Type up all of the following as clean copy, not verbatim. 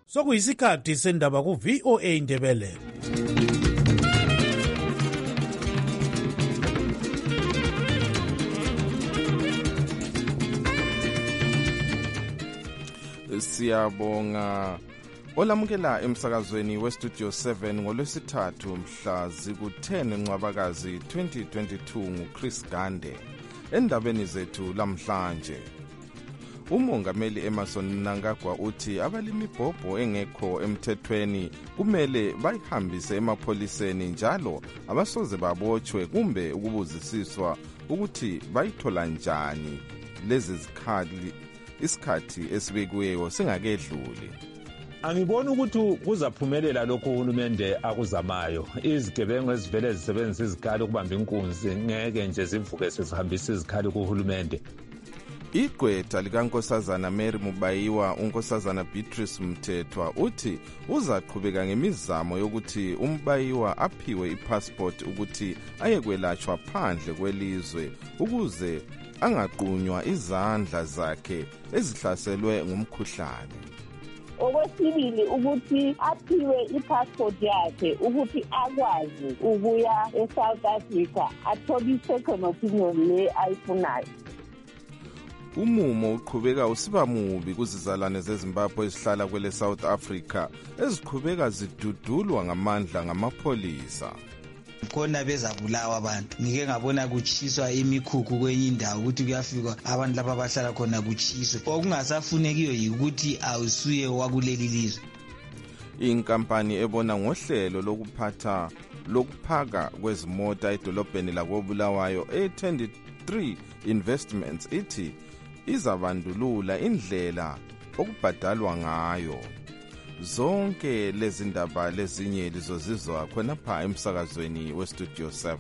Sokuyisikhathi sendaba ku-VOA Indebele. Siyabonga olamukela emsakazweni westudio 7 ngolwesithathu mhla ziku-10 Ncwabakazi 2022 nguChris Gande. Endabeni zethu lamhlanje, umongameli Emmerson Mnangagwa uthi abalimibhobho engekho emthethweni kumele bayihambise emapholiseni njalo abasoze babotshwe kumbe ukubuzisiswa ukuthi bayithola njani lezi isikhathi esibekiweyo singakedluli. Angiboni ukuthi kuzaphumelela lokho uhulumende akuzamayo. Izigebengu ezivele zisebenzisa izikhali ukubamba inkunzi ngeke nje zivuke sezihambisa izikhali kuhulumende. Igqwetha likaNkosazana Mary Mubayiwa, uNkosazana Beatrice Mthethwa uthi uzaqhubeka ngemizamo yokuthi uMbayiwa aphiwe ipassport ukuthi ayekwelashwa phandle kwelizwe ukuze angaqunywa izandla zakhe ezihlaselwe ngumkhuhlane. Okwesibili ukuthi aphiwe ipassport yakhe ukuthi akwazi ukuya eSouth Africa athole i-second opinion le ayifunayo. Umumo uqhubeka usiba mubi kuzizalwane zeZimbabwe ezihlala kwele South Africa eziqhubeka zidudulwa ngamandla ngamapholisa. Khona bezabulawa abantu. Ngike ngabona kuchiswa imikhukhu kwenye indawo ukuthi kuyafika abantu lapha abahlala khona kuchiswe. Okungasafunekiyo yikuthi awusuye wakuleli lizwe. Inkampani ebona ngohlelo lokuphaka kwezimota edolobheni lakoBulawayo e23 Investments ithi izabandulula indlela okubhadalwa ngayo. Zonke lezi ndaba lezinye lizozizwa khonapha emsakazweni westudio 7.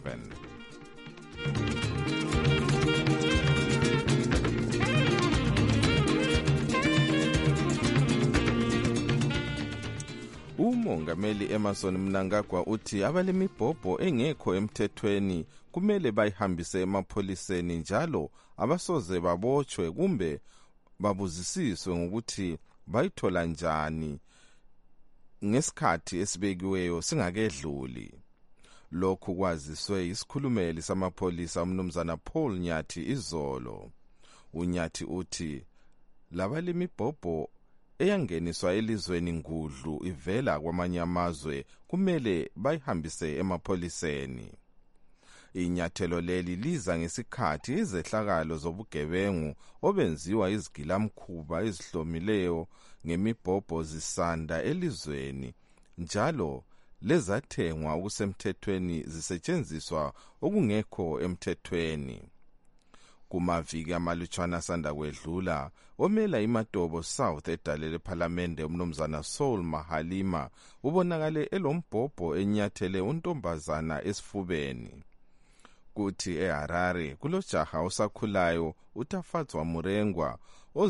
Umongameli Emmerson Mnangagwa uthi abalimibhobho engekho emthethweni kumele bayihambise emapholiseni njalo abasoze babotshwe kumbe babuzisiswe ngokuthi bayithola njani ngesikhathi esibekiweyo singakedluli. Lokhu kwaziswe isikhulumeli samapholisa umnumzana Paul Nyathi izolo. uNyathi uthi labalimibhobho eyangeniswa elizweni ngudlu ivela kwamanye amazwe kumele bayihambise emapholiseni. Inyathelo leli liza ngesikhathi izehlakalo zobugebengu obenziwa izigilamkhuba ezihlomileyo ngemibhobho zisanda elizweni njalo lezathengwa okusemthethweni zisetshenziswa okungekho emthethweni. Kumaviki amalutshwana sanda kwedlula, omela iMatobo South edale lephalamende umnumzana Saul Mahalima ubonakale elombhobho enyathele untombazana esifubeni. Kuthi eHarare kulojaha osakhulayo uTafatswa Murengwa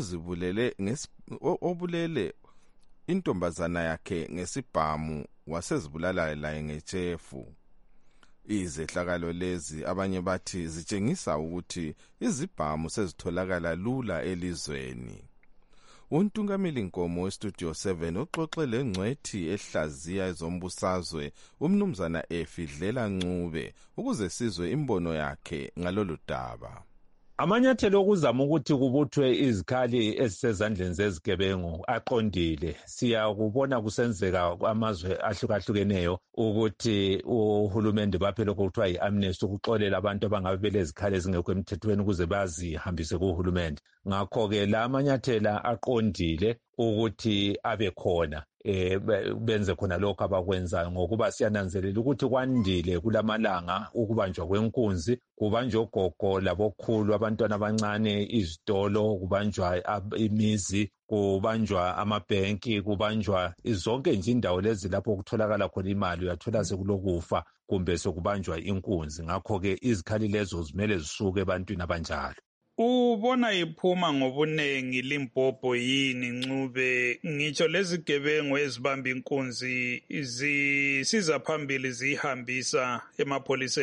obulele intombazana yakhe ngesibhamu wasezibulala laye ngechefu. Izehlakalo lezi abanye bathi zitshengisa ukuthi izibhamu sezitholakala lula elizweni. Untungameli Nkomo westudio 7 uxoxe lengcwethi ehlaziya ezombusazwe umnumzana Efidlela Ncube ukuze sizwe imbono yakhe ngalolu daba. Amanyathelo okuzama ukuthi kubuthwe izikhali ezisezandleni zezigebengu aqondile. Siyakubona kusenzeka amazwe ahlukahlukeneyo ukuthi uhulumende baphela okuthiwa yi-amnesty ukuxolela abantu abangabe belezikhali ezingekho emthethweni ukuze bazihambise kuhulumende. Ngakho-ke la amanyathela aqondile ukuthi abe khona. Benze khona lokho abakwenzayo ngokuba siyananzelela ukuthi kwandile kulamalanga ukubanjwa kwenkunzi, kubanjwa ogogo labokhulu, abantwana abancane, izitolo, kubanjwa imizi, kubanjwa amabhenki, kubanjwa zonke nje indawo lezi lapho kutholakala khona imali uyathola sekulokufa kumbe sokubanjwa inkunzi. Ngakho-ke izikhali lezo zimele zisuke ebantwini abanjalo. Ubona iphuma ngobunengi Limpopo yini Ncube? Ngitsho lezi gebengu ezibamba inkunzi zisiza phambili zihambisa emapholiseni.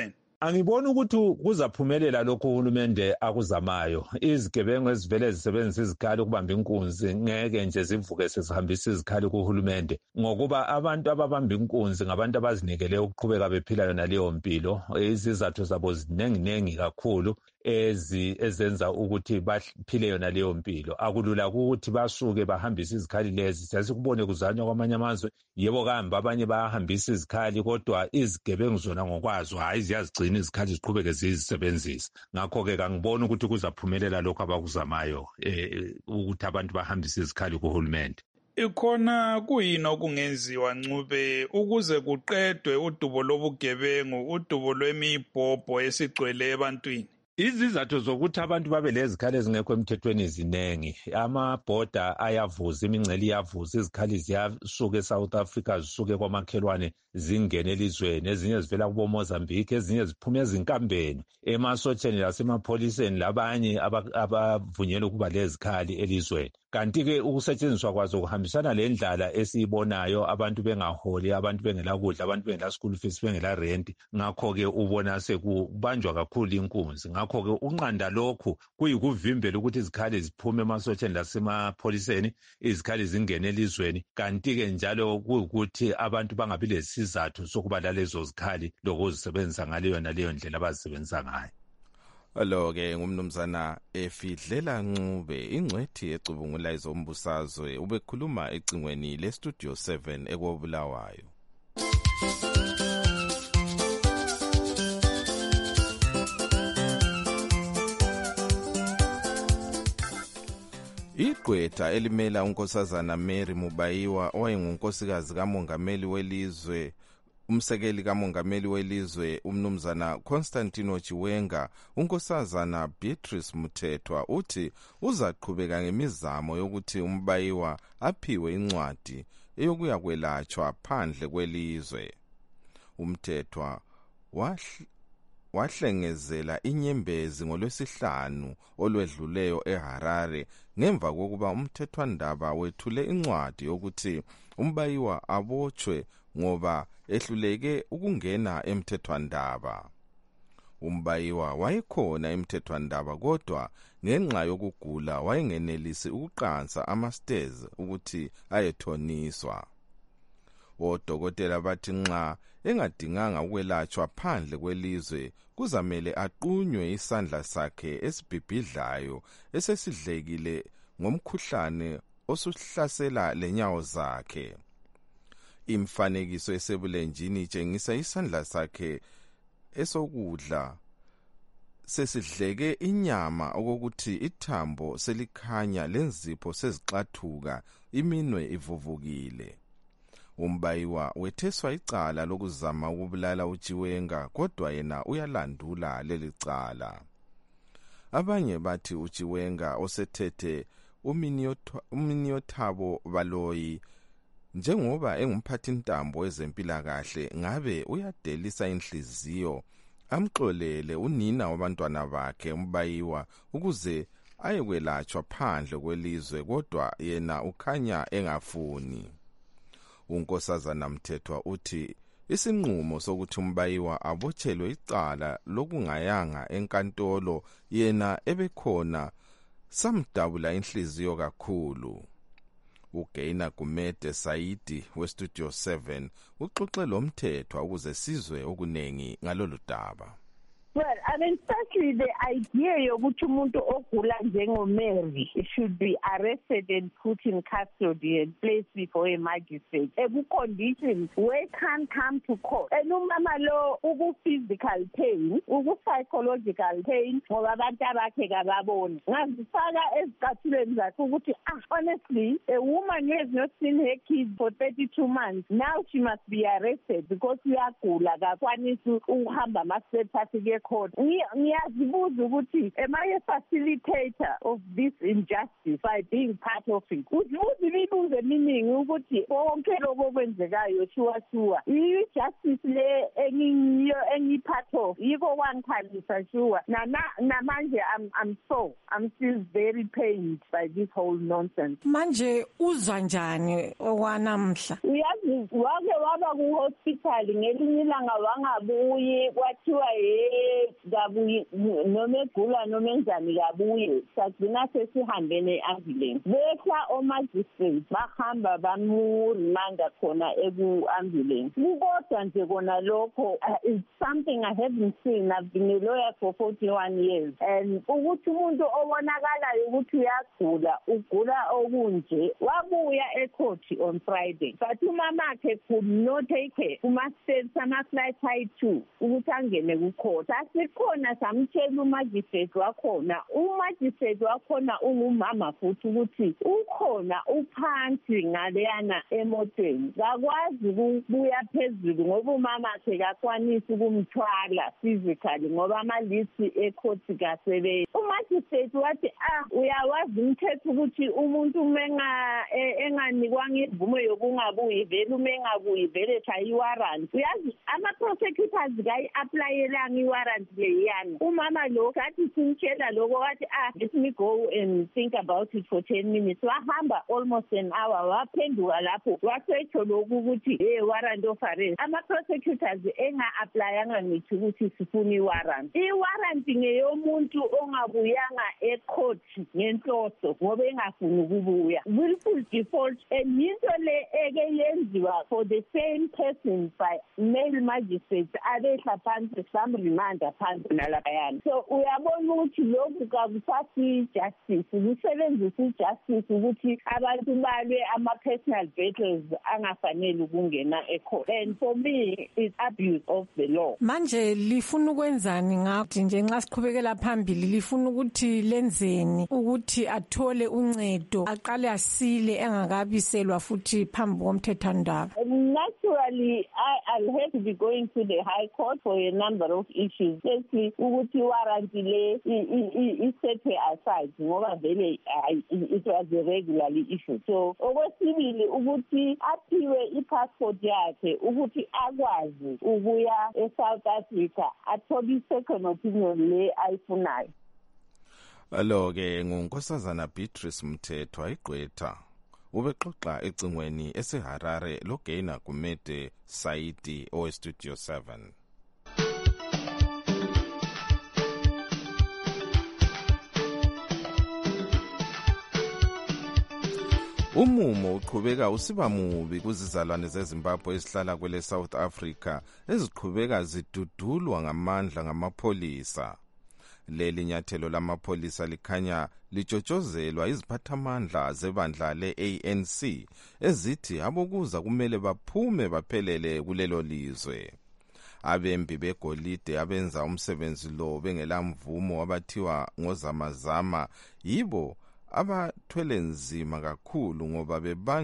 Angiboni ukuthi kuzaphumelela lokho uhulumende akuzamayo. Izigebengu ezivele zisebenzisa izikhali ukubamba inkunzi ngeke nje zivuke sezihambisa izikhali kuhulumende, ngokuba abantu ababamba inkunzi ngabantu abazinikele ukuqhubeka bephila yona leyo mpilo. Izizathu zabo zinengi kakhulu ezenza ukuthi baphile yona leyo mpilo. Akulula ukuthi basuke bahambise izikhali lezi. Sesikubone kuzanywa kwamanye amazwe, yebo kambe abanye bayahambisa izikhali, kodwa izigebengu zona ngokwazo hayi ziyazigcina izikhali ziqhubeke zizisebenzisa. Ngakho-ke kangiboni ukuthi kuzaphumelela lokho abakuzamayo ukuthi abantu bahambise izikhali kuhulumende. Ikhona kuyini okungenziwa Ncube ukuze kuqedwe udubo lobugebengu, udubo lwemibhobho esigcwele ebantwini? Izizathu zokuthi abantu babe lezikhali ezingekho emthethweni zinengi. Amabhoda ayavuza, imingcele iyavuza, izikhali ziyasuka eSouth Africa zisuke kwamakhelwane zingene elizweni, ezinye zivela kubo Mozambique, ezinye ziphuma ezinkambeni, emasotsheni lasemapholiseni labanye abavunyelwe ukuba lezikhali elizweni. Kanti-ke ukusetshenziswa kwazo kuhambisana le ndlala esiyibonayo, abantu bengaholi, abantu bengela kudla, abantu bengela school fees, bengela rent. Ngakho-ke ubona sekubanjwa kakhulu inkunzi. Ngakho-ke unqanda lokhu kuyikuvimbela ukuthi izikhali ziphume emasotsheni lasemapholiseni, izikhali zingene elizweni. Kanti-ke njalo kuyukuthi abantu bangabi lesizathu sokuba lalezo zikhali lokuzisebenzisa ngaleyo naleyo ndlela abazisebenzisa ngayo. Lo-ke ngumnumzana Efidlela Ncube, ingcwethi ecubungula ezombusazwe, ubekhuluma ecingweni leStudio 7 eKobulawayo. Igqwetha elimela unkosazana Mary Mubayiwa owayengunkosikazi kamongameli welizwe, umsekeli kamongameli welizwe umnumzana Constantino Chiwenga, unkosazana Beatrice Mthethwa uthi uzaqhubeka ngemizamo yokuthi uMbayiwa aphiwe incwadi eyokuya kwelatshwa phandle kwelizwe. Umthethwa wahlengezela inyembezi ngoLwesihlanu olwedluleyo eHarare ngemva kokuba umthethwandaba wethule incwadi yokuthi uMbayiwa abotshwe ngoba ehluleke ukungena emthethwandaba. uMbayiwa wayekhona emthethwandaba kodwa ngenxa yokugula wayengenelisi ukuqansa ama-stairs ukuthi ayethoniswa. Odokotela bathi nxa engadinganga ukwelatshwa phandle kwelizwe kuzamele aqunywe isandla sakhe esibhibhidlayo esesidlekile ngomkhuhlane osuhlasela lenyawo zakhe. Imfanekiso esebulenjini itshengisa isandla sakhe esokudla sesidleke inyama okokuthi ithambo selikhanya lenzipho sezixathuka, iminwe ivuvukile. uMbayiwa wetheswa icala lokuzama ukubulala uChiwenga, kodwa yena uyalandula leli cala. Abanye bathi uChiwenga osethethe uMiniothabo Baloyi njengoba engumphathintambo wezempilakahle ngabe uyadelisa inhliziyo amxolele unina wabantwana bakhe uMbayiwa ukuze ayekwelatshwa phandle kwelizwe, kodwa yena ukhanya engafuni. Unkosazana Mthethwa uthi isinqumo sokuthi uMbayiwa abotshelwe icala lokungayanga enkantolo yena ebekhona samdabula inhliziyo kakhulu. uGaina Gumede Saidi weStudio 7 uxoxe lo Mthethwa ukuze sizwe okunengi ngalolu daba. Well, firstly, the idea yokuthi umuntu ogula njengoMary should be arrested and put in custody and placed before a magistrate. Conditions where can't come to court. And umama lo physical pain, psychological pain, ngoba abantu abakhe kababoni. Ngazifaka ezicathulweni zakhe ukuthi honestly, a woman who has not seen her kids for 32 months, now she must be arrested because uyagula kakwanisi ukuhamba ama-steps afike court. Ngiyazibuza ukuthi am I a facilitator of this injustice by being part of it? Uzibuza imibuzo eminingi ukuthi konke lokho okwenzekayo shuwa i-justice le engi-part of yiko kwangikhalisa shuwa namanje I'm still very pained by this whole nonsense. Manje uzwa njani okwanamhla? Uyazi wake waba ku-hospital ngelinye ilanga wangabuyi kwathiwa kabuyi noma egula noma enjani kabuye sagcina sesihambe ne-ambulance behla omagistrate bahamba bamurimanda khona eku-ambulance kukodwa nje kona lokho it's something I haven't seen. I've been a lawyer for 41 years and ukuthi umuntu obonakalayo ukuthi ugula okunje wabuya e-court on Friday but umamakhe could not take her kuma-steps ama-flight high too ukuthi angene ku-court. Asikhona samtshela umagistrate wakhona ungumama futhi ukuthi ukhona uphansi ngaleyana emotweni kakwazi ukubuya phezulu ngoba umamakhe kakwanisi ukumthwala physically ngoba amalisi ekhothi kasebenzi. Umagistrate wathi uyawazi umthetho ukuthi umuntu enganikwanga imvumo yokungabuyi vele engabuyi vele shaya iwarrant. Uyazi ama-prosecutors kayi-aplayelanga iwarrant leyana. Umama lo kathi simtshela lokho wathi let me go and think about it for 10 minutes. Wahamba almost an hour waphenduka lapho wasetsho lokhu ukuthi warrant of arrest. Ama-prosecutors enga-aplayanga ngithi ukuthi sifuna iwarrant. Iwarrant ngeyomuntu ongabuyanga e-court ngenhloso ngoba engafuni ukubuya. Willful default yinto le eke yenziwa for the same person by male magistrates abehla phansi samrimanda phansi nalabayana. So uyabona ukuthi lokhu kakusasi justice kusebenzisa i-justice ukuthi abantu balwe ama-personal battles angafanele ukungena e-court and for me it's abuse of the law. Manje lifuna ukwenzani ngakho nje nxa siqhubekela phambili lifuna ukuthi lenzeni ukuthi athole uncedo aqale asile engakabiselwa futhi phambi komthethwandaba? Naturally I'll have to be going to the High Court for a number of issues. Firstly ukuthi warrant le isethe aside ngoba vele it was a regularly issue. So okwesibili ukuthi aphiwe i-passport yakhe ukuthi akwazi ukuya eSouth Africa athole i-second opinion le ayifunayo. Alo-ke ngunkosazana Beatrice Mthethwa igqwetha ubexoxa ecingweni eseHarare loGaina Gumede Saidi oweStudio 7. Umumo uqhubeka usiba mubi kuzizalwane zeZimbabwe ezihlala kwele South Africa eziqhubeka zidudulwa ngamandla ngamapholisa. Leli nyathelo lamapholisa likhanya lijotshozelwa iziphathamandla zebandla le-ANC ezithi abokuza kumele baphume baphelele kulelo lizwe. Abembi begolide abenza umsebenzi lo bengelamvumo abathiwa ngozamazama yibo abathwele nzima kakhulu ngoba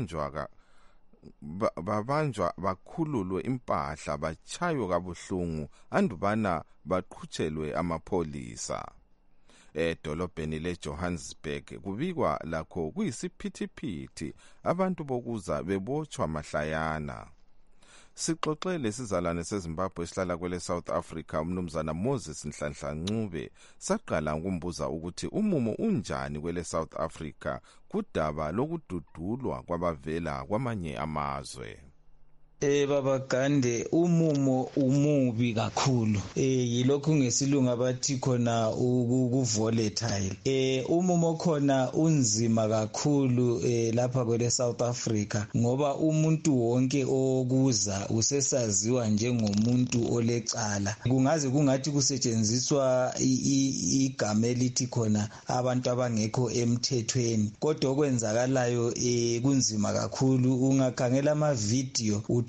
babanjwa bakhululwe impahla bachaywe kabuhlungu andubana baqhutshelwe amapholisa. Edolobheni leJohannesburg kubikwa lakho kuyisiphithiphithi abantu bokuza bebotshwa mahlayana. Sixoxele sizalwane seZimbabwe esihlala kwele South Africa umnumzana Moses Nhlanhla Ncube saqala ukumbuza ukuthi umumo unjani kwele South Africa kudaba lokududulwa kwabavela kwamanye amazwe. Baba Gande umumo umubi kakhulu yilokhu ngesilungu abathi khona volatile umumo khona unzima kakhulu lapha kwele South Africa ngoba umuntu wonke okuza usesaziwa njengomuntu olecala kungaze kungathi kusetshenziswa igama elithi khona abantu abangekho emthethweni kodwa okwenzakalayo kunzima kakhulu ungakhangela ama video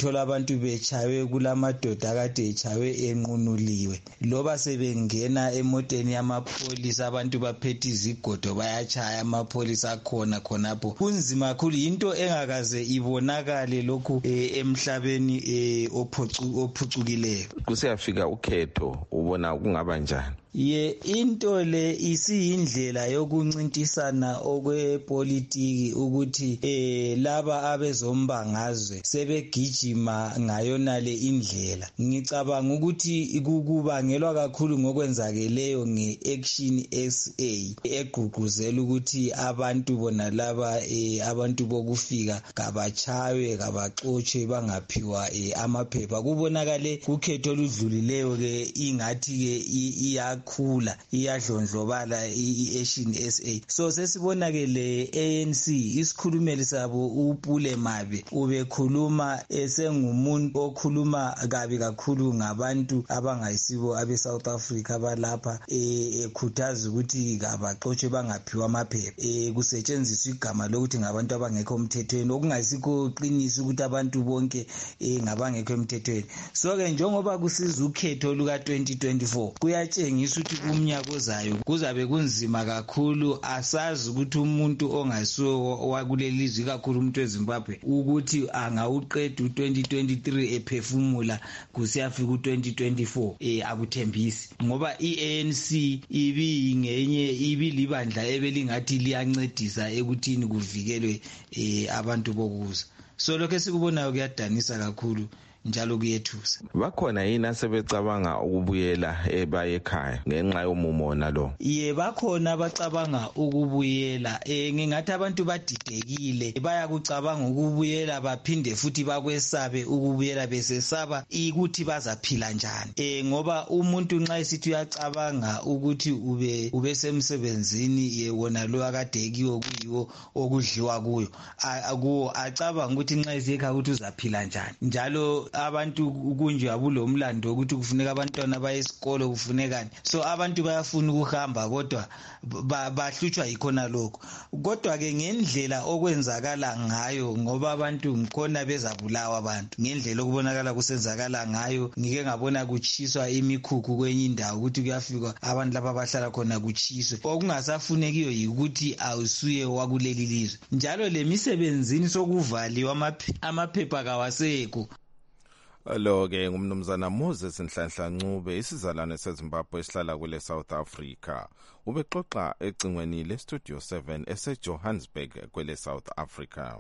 uthola abantu bechawe kulamadoda akade echawe enqunuliwe, loba sebengena emoteni yamapholisa abantu baphethe izigodo bayachaya amapholisa khonapho. Kunzima kakhulu, into engakaze ibonakale lokhu emhlabeni ophucukileyo. Kusiyafika ukhetho, ubona kungaba njani? Into le isiyindlela yokuncintisana okwepolitiki ukuthi laba abezombangazwe sebegijima ngayona le indlela. Ngicabanga ukuthi kubangelwa kakhulu ngokwenzakeleyo nge-Action SA egqugquzela ukuthi abantu bona laba abantu bokufika kabachaywe kabaxotshwe bangaphiwa amaphepha. Kubonakale kukhetho oludlulileyo ke ingathi ke khula iyadlondlobala i-Action SA. So sesibonakele ANC isikhulumeli sabo uPule Mabe ubekhuluma esengumuntu okhuluma kabi kakhulu ngabantu abangayisibo abe-South Africa abalapha ekhuthaza ukuthi abaxotshwe bangaphiwa amaphepha kusetshenziswa igama lokuthi ngabantu abangekho emthethweni, okungayisikho qiniso ukuthi abantu bonke ngabangekho emthethweni. So ke njengoba kusiza ukhetho luka 2024 kuyatshengisa ukuthi kumnyaka ozayo kuzabe kunzima kakhulu. Asazi ukuthi umuntu ongasiwo wakulelizwe kakhulu umuntu weZimbabwe ukuthi angawuqeda u2023 ephefumula kusiyafika u2024 akuthembisi, ngoba iANC ibilibandla ebelingathi liyancedisa ekuthini kuvikelwe abantu bokuza. So lokho esikubonayo kuyadanisa kakhulu njalo kuyethusa. Bakhona yini asebecabanga ukubuyela baye ekhaya ngenxa yomumo nalo? Bakhona abacabanga ukubuyela. Ngingathi abantu badidekile, bayakucabanga ukubuyela baphinde futhi bakwesabe ukubuyela besesaba ukuthi bazaphila njani. Ngoba umuntu nxa esithi uyacabanga ukuthi ube semsebenzini wona lo akadekiwe kuyiwo okudliwa kuyo, acabanga ukuthi nxa esekhaya ukuthi uzaphila njani. Njalo abantu kunje abulomlando ukuthi kufuneka abantwana baye esikolo kufunekani. So abantu bayafuna ukuhamba kodwa bahlutshwa yikhona lokho. Kodwa ke ngendlela okwenzakala ngayo, ngoba abantu ngikhona bezabulawa abantu ngendlela okubonakala kusenzakala ngayo, ngike ngabona kuchiswa imikhukhu kwenye indawo ukuthi kuyafika abantu laba abahlala khona kuchiswe. Okungasafunekiyo yikuthi awusuye wakuleli lizwe. Njalo lemisebenzini sokuvaliwa amaphepha kawasekho. Lo-ke ngumnumzana Moses Nhlanhla Ncube, isizalwane seZimbabwe esihlala kule South Africa. Ubexoxa ecingweni leStudio 7 eseJohannesburg kwele South Africa.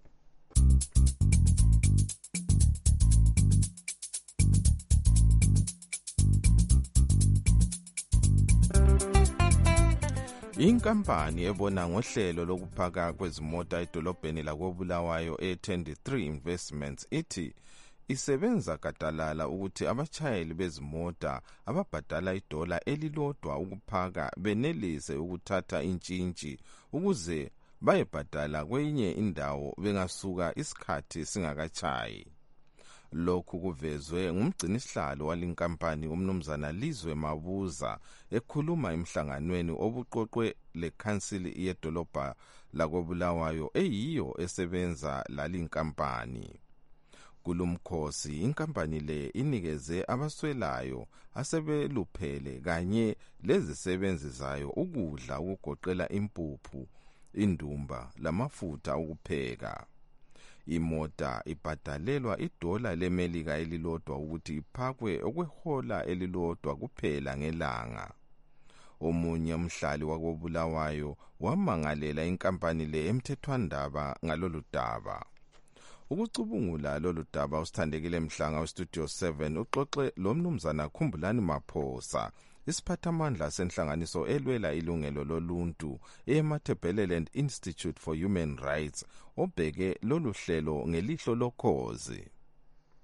Inkampani ebona ngohlelo lokuphaka kwezimota edolobheni lakoBulawayo e23 Investments ithi isebenza gadalala ukuthi abachayeli bezimota ababhadala $1 elilodwa ukuphaka benelise ukuthatha intshintshi ukuze bayebhadala kwenye indawo bengasuka isikhathi singakachayi. Lokhu kuvezwe ngumgcinisihlalo walinkampani umnumzana Lizwe Mabuza ekhuluma emhlanganweni obuqoqwe lekhansili yedolobha lakoBulawayo eyiyo esebenza lalinkampani. Kulumkhosi inkampani le inikeze abaswelayo asebeluphele kanye lezisebenzi zayo ukudla ukugoqela impuphu, indumba lamafutha okupheka. Imota ibhadalelwa $1 leMelika elilodwa ukuthi iphakwe okwehola elilodwa kuphela ngelanga. Omunye umhlali wakoBulawayo wamangalela inkampani le emthethwandaba ngalolu daba. Ukucubungula lolu daba usithandekile Mhlanga weStudio 7 uxoxe lo mnumzana Khumbulani Maphosa, isiphathamandla senhlanganiso elwela ilungelo loluntu eMatabeleland Institute for Human Rights, obheke lolu hlelo ngelihlo lokhozi.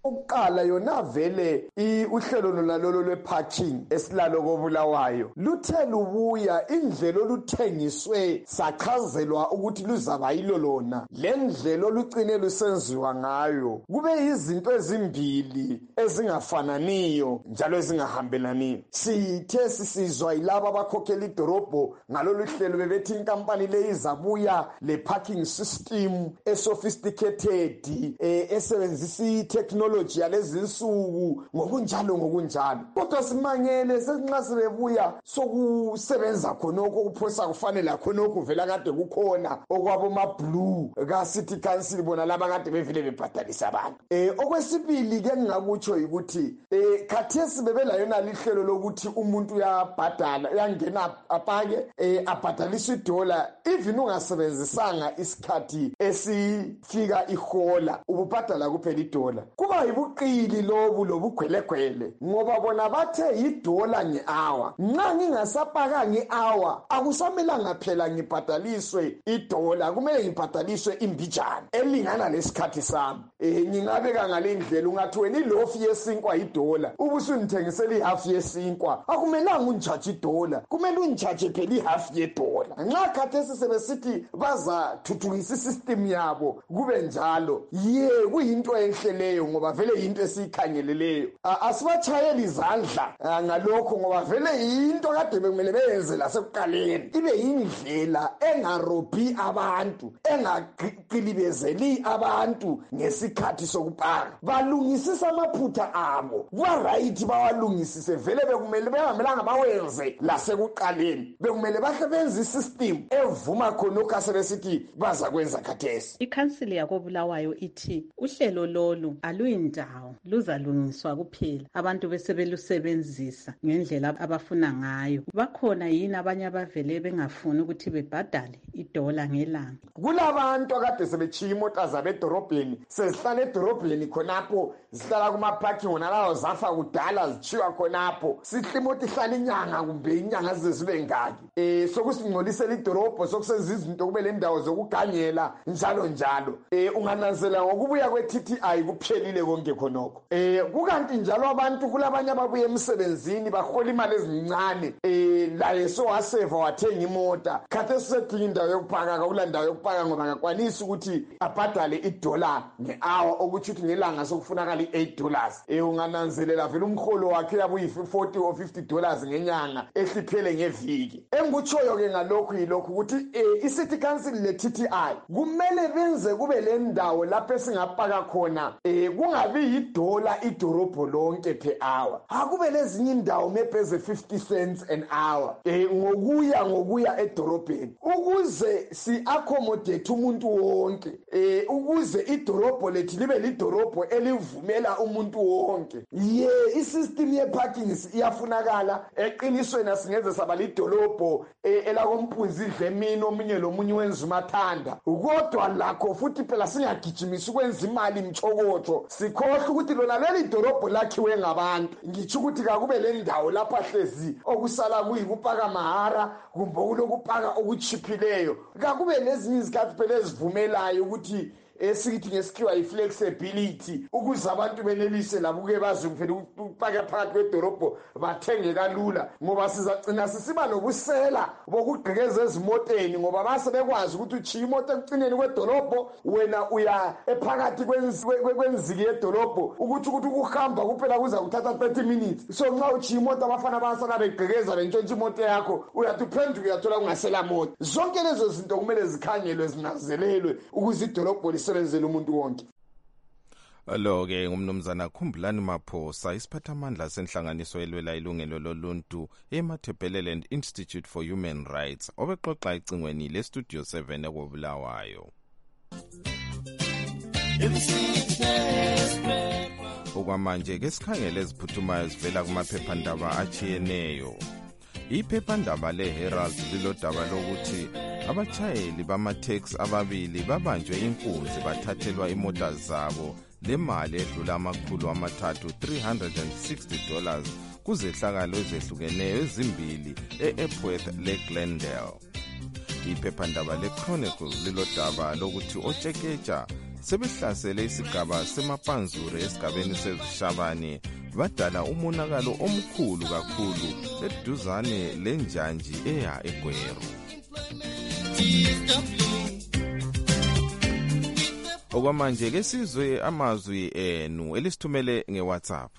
Ukuqala yona vele uhlelo lolalo lweparking esilalo koBulawayo luthe lubuya indlela oluthengiswe sachazelwa ukuthi luzaba yilo lona lendlela olucine lusenziwa ngayo kube izinto ezimbili ezingafananiyo njalo ezingahambelaniyo. Sithe sisizwa yilabo abakhokhela idorobho ngalolu hlelo bebethi inkampani le izabuya le parking system sophisticated esebenzisa itechnology yalezi insuku ngokunjalo kodwa simangele sesinxa sibebuya sokusebenza khonoko kuphosa kufanele khonoko vela kade kukhona okwabo ma blue ka city council bona laba kade bevile bebhadalisa abantu. Okwesibili ke ngingakutsho ukuthi khathesi bebela yona lihlelo lokuthi umuntu uyabhadala uyangena apake abhadalisa $1 even ungasebenzisanga isikhathi esifika ihola ububhadala kuphela $1. Kuba yibuqili lobugwelegwele ngoba bona bathe $1 nge-hour. Nxa ngingasapaka nge-hour akusamelanga phela ngibhadaliswe $1, kumele ngibhadaliswe imbijana elingana lesikhathi sami. Ngingabeka ngalendlela ungathi wena ilofu yesinkwa $1 ubusungithengisela ihalf yesinkwa akumelanga unjaje $1 kumele unjaje phela ihalf $1. Nxa khathesi sebesithi baza thuthukisa isystem yabo kube njalo kuyinto enhle leyo ngoba vele yinto esiyikhangeleleyo. Asibatshayeli izandla ngalokho ngoba vele yinto kade bekumele beyenze lasekuqaleni ibe yindlela engarobhi abantu engaqilibezeli abantu ngesikhathi sokupaka balungisisa amaphutha abo right bawalungisise vele bekumele bengamelanga bawenze lasekuqaleni bekumele basebenze isystem evuma khonokho asebesithi baza kwenza khathesi. Ikhansili yakoBulawayo ithi uhlelo lolu aluyindawo luzalungiswa kuphela abantu besebelusebenzisa ngendlela abafuna ngayo. Bakhona yini abanye abavele bengafuni ukuthi bebhadale $1 ngelanga? Kulabantu akade sebechiya imota zabo edorobheni sezihlala edorobheni khonapho zihlala kuma-parking wonalawo zafa kudala zichiwa khonapho sihle imota ihlala inyanga kumbe inyanga zibe ngaki sokusingcolisela idorobho sokusenza izinto kube le ndawo zokugangela njalo. Ungananzela ngokubuya kwe-TTI kuphelile konke khonokho. Kukanti njalo abantu kulabanye ababuye emsebenzini bahola imali ezincane laye sowaseva wathenga imota khathesi usedinga indawo yokupaka kula ndawo yokupaka ngoba ngakwanisa ukuthi abhadale $1 nge-hour okuthi ukuthi ngelanga sokufunakala $8. Ungananzelela vele umholo wakhe yabuyi $40 or $50 ngenyanga ehliphele ngeviki. Engikutshoyo ke ngalokho yilokho ukuthi i-City Council le-TTI kumele benze kube le ndawo lapho esingapaka khona kungabi $1 idorobho lonke per hour. Akube lezinye indawo mebheze 50 cents an hour ngokuya edorobheni ukuze si-accommodate umuntu wonke ukuze idorobho lethu libe lidorobho elivumela umuntu wonke. Isystem ye-parking iyafunakala eqinisweni asingeze saba lidolobho elakompunzi idlemini omunye lomunye wenza umathanda kodwa lakho futhi phela singagijimisa ukwenza imali mchokotsho sikhohle ukuthi lona leli dorobho lakhiwe ngabantu. Ngitsho ukuthi kakube le ndawo lapha hlezi okusala kuyikupaka mahara kumbe kulokupaka okuchiphileyo kakube lezinye izikhathi phela ezivumelayo ukuthi esithi ngesikhiwa i-flexibility ukuze abantu benelise labo ke bazi kuphela ukupaka phakathi kwedorobho bathenge kalula ngoba sizagcina sisiba nobusela bokugqekeza ezimoteni ngoba base bekwazi ukuthi uchiya imoto ekucineni kwedorobho wena uya ephakathi kwenziki yedorobho ukuthi ukuhamba kuphela kuza kuthatha 30 minutes. So nxa uchiya imoto abafana basala begqekeza bentshontsha imoto yakho uyathi uphenduka uyathola kungasela moto. Zonke lezo zinto kumele zikhangelwe zinazelelwe ukuze idorobho sebenzele umuntu wonke. Lo-ke ngumnumzana Khumbulani Maphosa isiphathamandla senhlanganiso elwela ilungelo loluntu eMatabeleland Institute for Human Rights obexoxa icingweni leStudio 7 ekoBulawayo. Okwamanje ke sikhangele eziphuthumayo ezivela kumaphephandaba achiyeneyo. Iphephandaba leHerald lilodaba lokuthi abachayeli bama-taxi ababili babanjwe inkunzi bathathelwa imota zabo lemali edlula $360 kuzehlakalo ezehlukeneyo ezimbili e-Epworth leGlendale. Iphephandaba leChronicle lilodaba lokuthi oTsheketsha sebehlasele isigaba semapanzure esigabeni sezishabane badala umonakalo omkhulu kakhulu eduzane lenjanji eya eGweru. Okwamanje ke sizwe amazwi enu elisithumele ngeWhatsApp.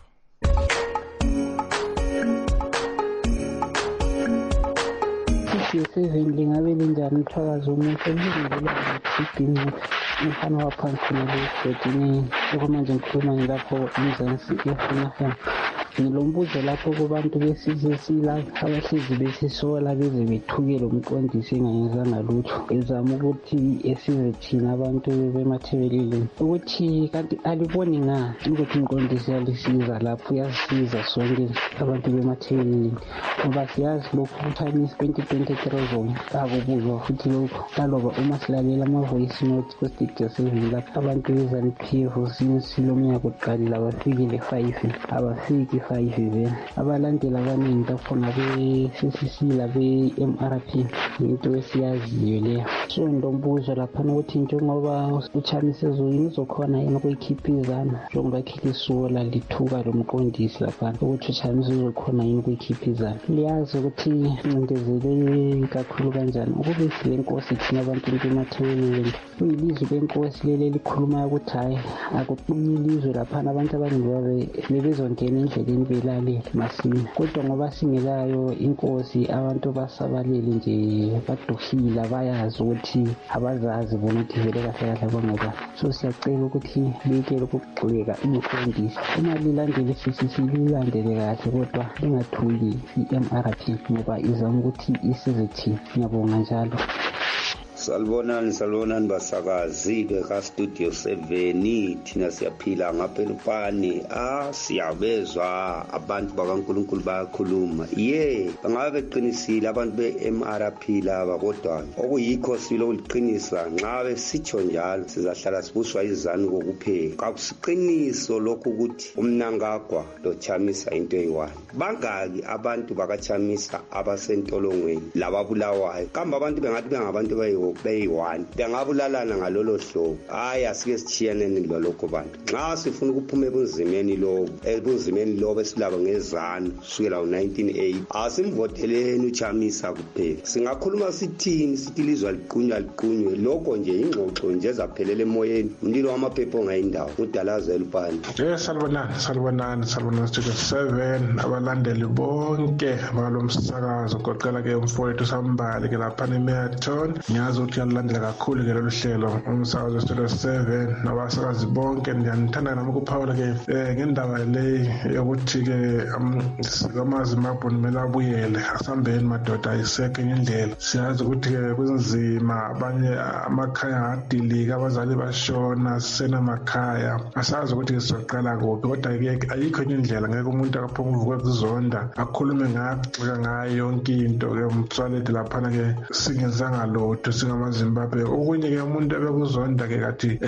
Sivendle ngabe linjani Mthwakazi omuhle ngizindlela ngidinga umfana waphansi nalesibhedini okwamanje ngikhuluma ngilapho eMzansi eFunafem. Ngilombuzo lapho kubantu besizwe sila abahlezi besisola beze bethukele umqondisi engayenzanga lutho ezama ukuthi esize thina abantu bemathebeleleni ukuthi kanti aliboni nga ukuthi umqondisi alisiza lapho uyasiza sonke abantu bemathebeleleni ngoba siyazi lokhu kuChinese 2023 zone akubuzwa futhi lokhu kaloba uma silalela ama-voice notes ku-Studio 7 lapho abantu bezaniphevu sinsilomnyaka kuqalile abafikile 5 abafiki 5 vele abalandela abaningi lapho ngabe-CCC labe-MRP into esiyaziyo leyo. So ndombuzo lapha ukuthi njengoba uChinese ezweni uzokhona yini ukuyikhiphizana njengoba khilisola lithuka lomqondisi lapha ukuthi uChinese uzokhona yini ukuyikhiphizana. Liyazi ukuthi incindezele kakhulu kanjani ukube sile nkosi thina abantu bemathebeleleni kuyilizwe lenkosi leli likhuluma ukuthi hayi akuqinye ilizwe lapha abantu abaningi bebezongena endleleni belalele masinya kodwa ngoba singelayo inkosi abantu basabalele nje baduhila bayazi ukuthi abazazi bona ukuthi vele kahle kahle bongoba. So siyacela ukuthi bikele ukugxeka umqondisi uma lilandele CCC lilandele kahle kodwa lingathuki iMRP ngoba izama ukuthi isize thina. Ngiyabonga njalo. Salibonani basakazi ka Studio 7 thina siyaphila ngaphela upani siyabezwa abantu bakaNkulunkulu bayakhuluma bangabe beqinisile abantu beMRP laba kodwa okuyikho silo uliqinisa nxa besitsho njalo sizahlala sibuswa izanu kokuphela akusiqiniso lokhu ukuthi umnangagwa lo Chamisa into eyi1 bangaki abantu bakaChamisa abasentolongweni lababulawayo kambe abantu bengathi bengabantu bayi1 bengabulalana ngalolo hlobo asike sichiyaneni lolokho bantu nxa sifuna ukuphuma ebunzimeni lobo esilabo ngezanu kusukela u1980 asimvoteleni uChamisa kuphela. Singakhuluma sithini sithi lizwa liqunywe lokho nje ingxoxo nje ezaphelele emoyeni umlilo wamaphepho ngayindawo udalaza elupani. Salibonani Studio 7 abalandeli bonke balomsakazo goqela ke umfowethu Sambali ke lapha eMarathon ngiyazi ukuthi uyalandela kakhulu ke lolu hlelo umsakazo Studio 7 nabasakazi bonke ngiyanithanda nami ukuphawula ke ngendaba le yokuthi ke amaZimbabwe kumele abuyele asambeni madoda ayiseke indlela. Siyazi ukuthi ke kunzima abanye amakhaya adilika abazali bashona senamakhaya asazi ukuthi sizoqala kuphi kodwa ke ayikho indlela ngeke umuntu akaphuma uvuke kuzonda akhulume ngagxeka ngayo yonke into ke umthwaledi lapha ke singenzanga lutho singamaZimbabwe. Okunye ke umuntu ebekuzonda ke kathi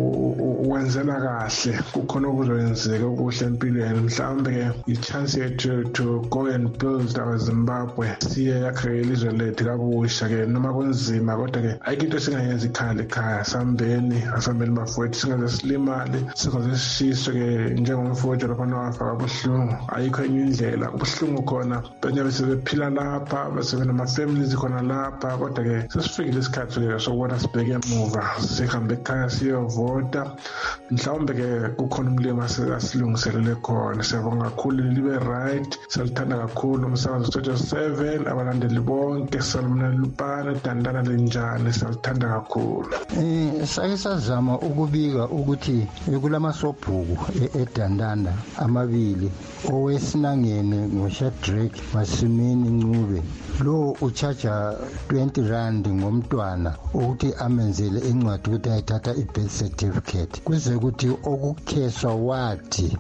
wenzela kahle kukhona okuzoyenzeka okuhle empilweni mhlawumbe ke i-chance yethu to go and build our Zimbabwe siye yakhele ilizwe lethu kabusha ke noma kunzima kodwa ke ayikho into singayenza ekhaya asambeni bafowethu singaze silimali singaze sishiswe ke njengomfowethu lapha wafaka ubuhlungu ayikho enye indlela ubuhlungu khona benye besebephila lapha besebenama-families khona lapha kodwa ke sesifikile isikhathi ke sokubona sibheke emuva sihambe ekhaya siyovota mhlawumbe ke kukhona umlimo asilungiselele khona. Siyabonga kakhulu libe right siyalithanda kakhulu umsakazo Studio 7 abalandeli bonke Salmona Lupana Dandana lenjani siyalithanda kakhulu. Sake sazama ukubika ukuthi kulamasobhuku eDandana amabili owesinangene ngoShadrack Masimini Ncube lo uchaja 20 rand ngomntwana ukuthi amenzele incwadi ukuthi ayithatha i-birth certificate kuze ukuthi okukheswa wathi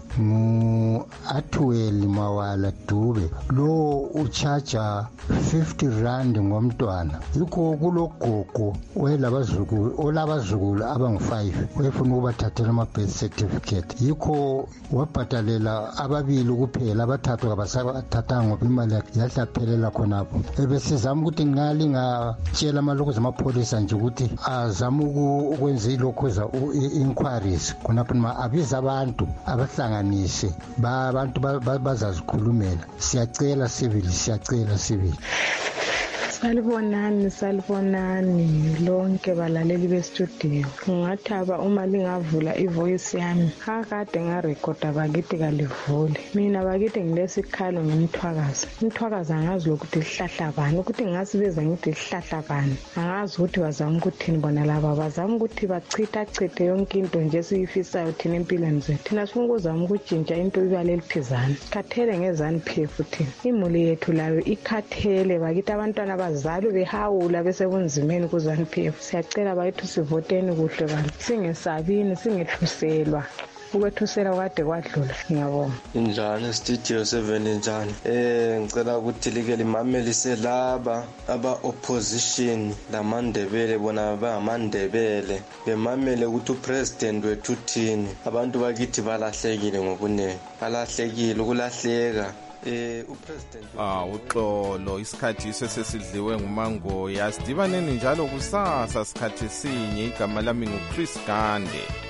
ngu-Atwell Mawala Dube lo uchaja 50 rand ngomntwana. Yikho kulogogo olabazukulu abangu5 wefuna ukubathathela ama-birth certificate yikho wabhadalela ababili kuphela abathathu kabasabathathanga ngoba imali yahlaphelela khonapho ebesizama ukuthi ngingatshela amalokuzana namapholisa nje ukuthi azama ukwenza ilokhuza inquiries khonapho noma abiza abantu abahlanganise abantu bazazikhulumela. Siyacela sibili. Salibonani lonke balaleli bestudio. Ngingathaba uma lingavula ivoice yami. Akade ngarekhoda bakithi kalivule. Mina bakithi ngilesikhalo ngimthwakaza. Umthwakaza angazi ukuthi lihlahla bani, ukuthi ngasibiza ngithi lihlahla bani. Angazi ukuthi bazama ukuthini bona laba, bazama ukuthi bachithe yonke into nje siyifisayo thina empilweni zethu. Thina sifuna ukuzama ukutshintsha into ibaleli phezana. Khathele ngezani phefu thina. Imuli yethu layo ikhathele bakithi abantwana bazalwe behawula besebunzimeni kuZANU-PF. Siyacela bayethu sivoteni kuhle bantu. Singesabini singethuselwa. Ukwethusela kade kwadlula. Ngiyabonga. Injani studio 7 njani? Ngicela ukuthi like limamelise laba aba opposition laMandebele bona baMandebele. Bemamele ukuthi upresident wethu uthini. Abantu bakithi balahlekile ngobunene. Balahlekile ukulahleka. Uxolo isikhathi sesidliwe ngumango. Yasidibaneni njalo kusasa sikhathi sinye. Igama lami nguChris Gande.